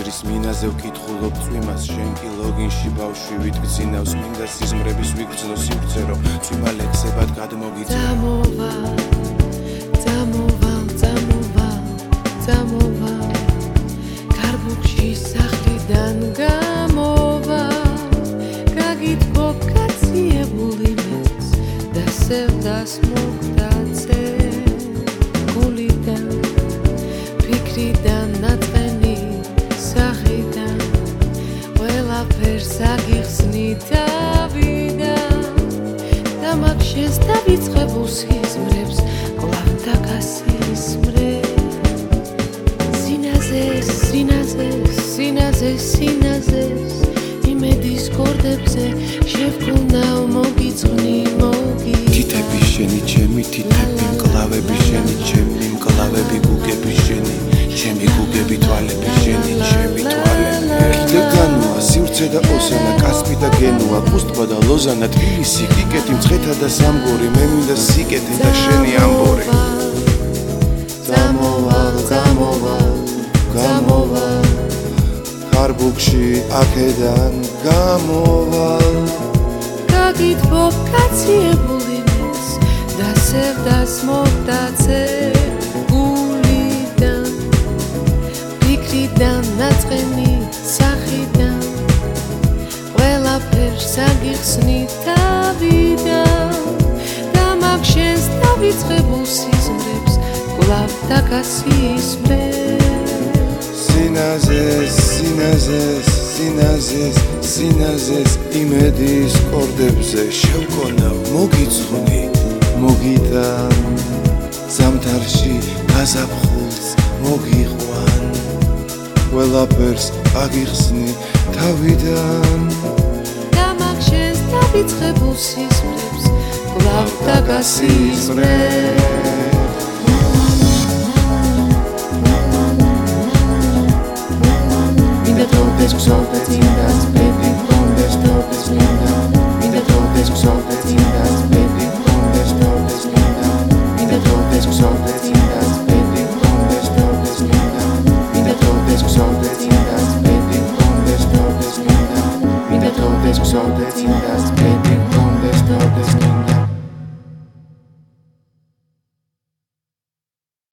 აზრის მინაზე ვკითხულობ წვიმას შენ კი ლოგინში ბავშვი ვიტკცინავს მინდა სიზმრების ვიგრძნო სივრცე რომ წვიმა ლექსებად გადმოგიწევ წამოვა კარბუქში სახლიდან გამოვა გაგითბო კაციებული მეც დასევდას მოგდაცე გულიდან ფიქრიდან ნაწყენი სახიდან ყველაფერს აგიხსნი თავიდან და მაგ შენს დავიწყებულ სიზმრებს კვლავ დაგასიზმრე სინაზეს იმედის კორდებზე შევკუნავ მოგიწყნი თითები შენი ჩემი თითები მკლავები შენი ჩემი მკლავები გუგები შენი ჩემი გუგები თვალები შენი ჩემი თვალები ერთად განვა სივრცე და ოსანა კასპი და გენუა პუსტვა და ლოზანა თბილისი კიკეთი მცხეთა და სამგორი მე მინდა სიკეთე და შენი ამბორი გამოვა კარბუქში აქედან გამოვალ გაგითბო კაციებული მეც დასევდას მოგდაცე გულიდან ფიქრიდან ნაწყენი სახიდან ყველაფერს აგიხსნი თავიდან და მაგ შენს დავიწყებულ სიზმრებს კვლავ დაგასიზმრე სინაზეს იმედის კორდებზე შევკონავ მოგიწყვნი მოგიდან ზამთარში გაზაფხულს მოგიყვან ყველაფერს აგიხსნი თავიდან და მაგ შენს დავიწყებულ სიზმრებს კვლავ დაგასიზმრე Sollte ziehen das